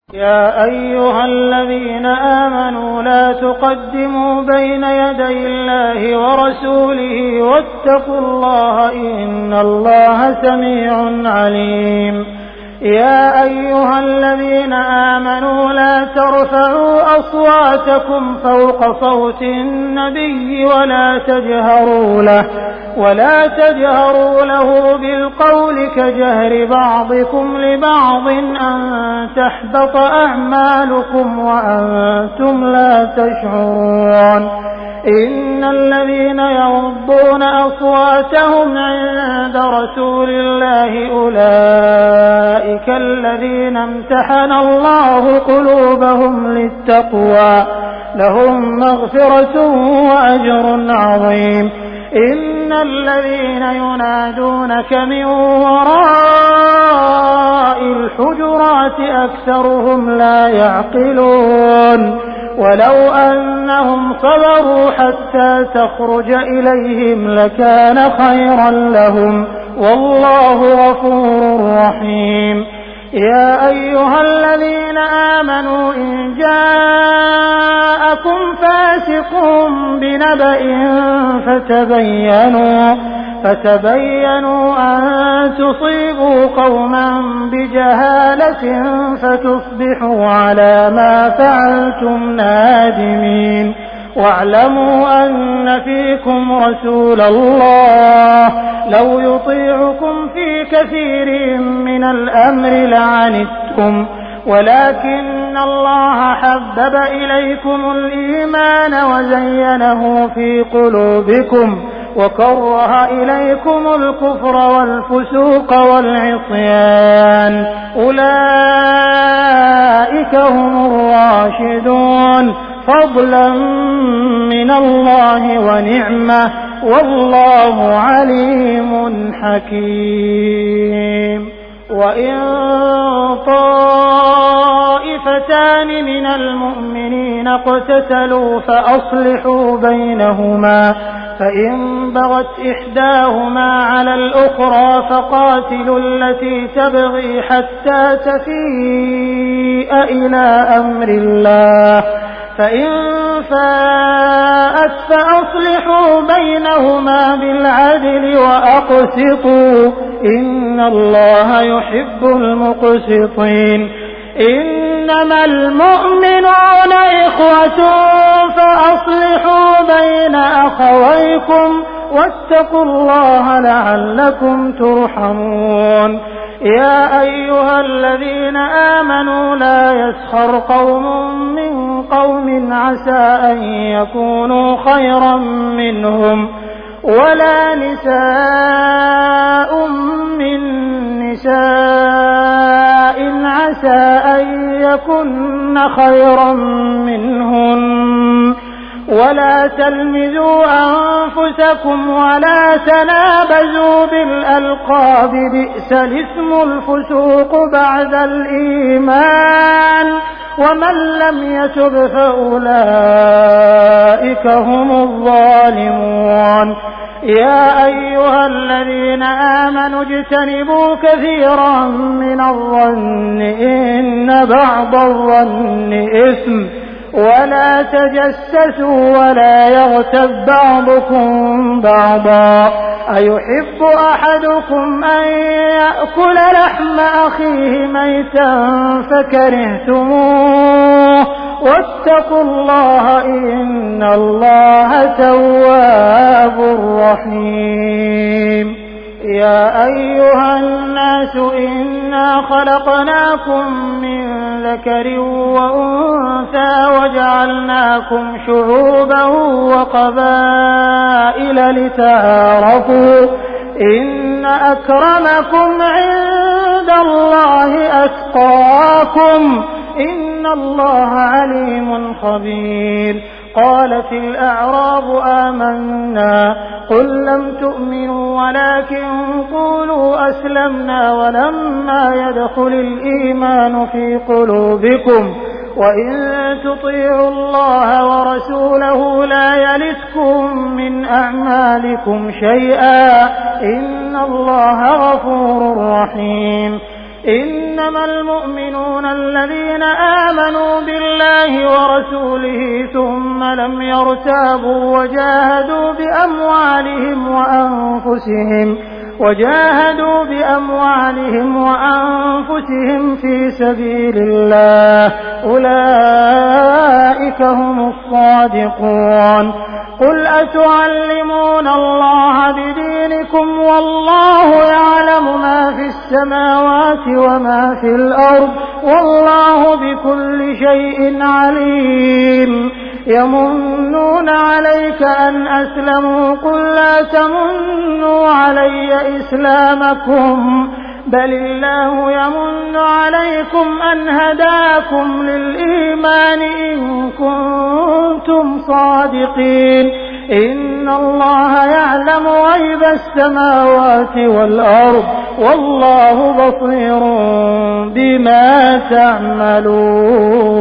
يا أيها الذين آمنوا لا تقدموا بين يدي الله ورسوله واتقوا الله إن الله سميع عليم. يا أيها الذين آمنوا لا ترفعوا أصواتكم فوق صوت النبي ولا تجهروا له بالقول كجهر بعضكم لبعض أن تحبط أعمالكم وأنتم لا تشعرون. إن الذين يغضون أصواتهم عند رسول الله أولئك الذين امتحن الله قلوبهم للتقوى لهم مغفرة وأجر عظيم. إن الذين ينادونك من وراء الحجرات أكثرهم لا يعقلون. ولو أنهم صبروا حتى تخرج إليهم لكان خيرا لهم والله غفور رحيم. يا أيها الذين آمنوا إن جاءكم فاسق بنبأ فتبينوا أن تصيبوا قوما بجهالة فتصبحوا على ما فعلتم نادمين. واعلموا أن فيكم رسول الله لو يطيعكم في كثير من الأمر لعنتم ولكن الله حبب إليكم الإيمان وزينه في قلوبكم وكره إليكم الكفر والفسوق والعصيان أولئك هم الراشدون فضلا من الله ونعمة والله عليم حكيم. وإن طائفتان من المؤمنين اقتتلوا فأصلحوا بينهما فإن بغت إحداهما على الأخرى فقاتلوا التي تبغي حتى تفيء إلى أمر الله فإن فاءت فأصلحوا بينهما بالعدل وأقسطوا إن الله يحب المقسطين. إنما المؤمنون إخوة فأصلحوا بين أخويكم واتقوا الله لعلكم ترحمون. يا أيها الذين آمنوا لا يسخر قوم من قوم عسى أن يكونوا خيرا منهم ولا نساء من نساء عسى أن يكن خيرا منهن ولا تلمزوا أنفسكم ولا تنابزوا بالألقاب بئس الاسم الفسوق بعد الإيمان ومن لم يتب فأولئك هم الظالمون. يا أيها الذين آمنوا اجتنبوا كثيرا من الظن إن بعض الظن إثم ولا تجسسوا ولا يغتب بعضكم بعضا أيحب أحدكم أن يأكل لحم أخيه ميتا فكرهتموه واتقوا الله إن الله تواب رحيم. يا أيها الناس إنا خلقناكم من ذكر وأنثى وجعلناكم شعوبا وقبائل لتعارفوا إن أكرمكم عند الله أتقاكم إن الله عليم خبير. قالت الأعراب آمنا قل لم تؤمنوا ولكن قولوا أسلمنا ولما يدخل الإيمان في قلوبكم وإن تطيعوا الله ورسوله لا يلتكم من أعمالكم شيئا إن الله غفور رحيم. إنما المؤمنون الذين آمنوا بالله ورسوله ثم لم يرتابوا وجاهدوا بأموالهم وأنفسهم في سبيل الله أولئك هم الصادقون. قل أتعلمون الله بدينكم والله يعلم ما في السماوات وما في الأرض والله بكل شيء عليم. يمنون عليك أن أسلموا قل لا تمنوا علي إسلامكم بل الله يمن عليكم أن هداكم للإيمان إن كنتم صادقين. إن الله يعلم غيب السماوات والأرض والله بصير بما تعملون.